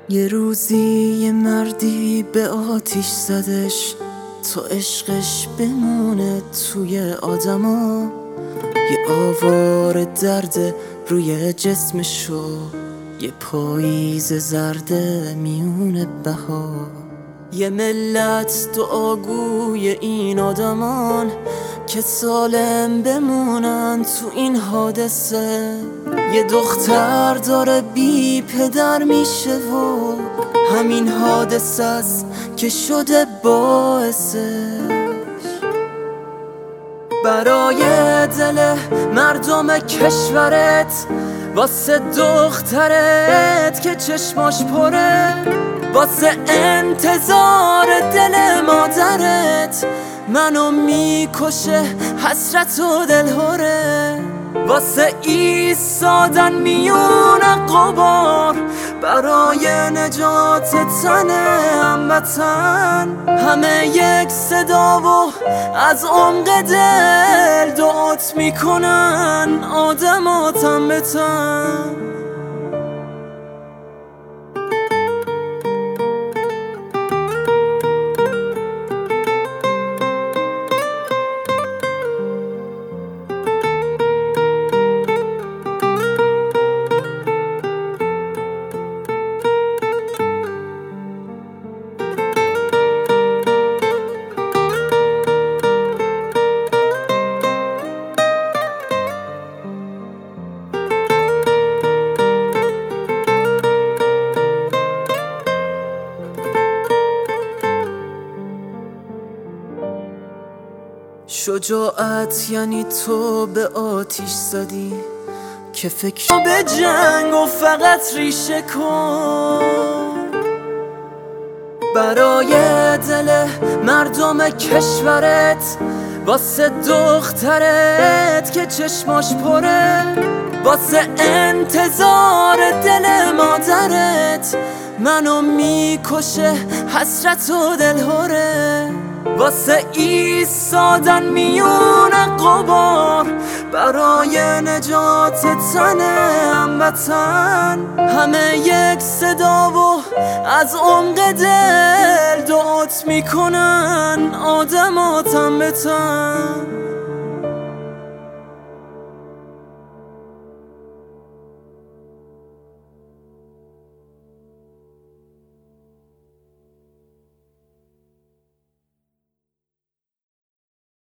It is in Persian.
یه روزی یه مردی به آتیش زدش تا عشقش بمونه توی آدما. یه آوار درد روی جسمشو، یه پاییز زرده میونه بهار. یه ملت دعاگوی این آدمان که سالم بمونن تو این حادثه. یه دختر داره بی پدر میشه و همین حادثه است که شده باعثش. برای دل مردم کشورت، واسه دخترت که چشماش پره، واسه انتظار دل مادرت منو میکشه حسرت و دلهوره. واسه ایستادن میون غبار برای نجات تن هموطن، همه یک صدا و از عمق دل دعات میکنن آدما تن به تن. شجاعت یعنی تو به آتیش زدی که فکر به جنگ و فقط ریشه کن. برای دل مردم کشورت، واسه دخترت که چشماش پره، واسه انتظار دل مادرت منو میکشه حسرت و دلهوره. واسه ایستادن میون غبار برای نجات تن هموطن، همه یک صدا و از عمق دل دعات میکنن آدما تن به تن.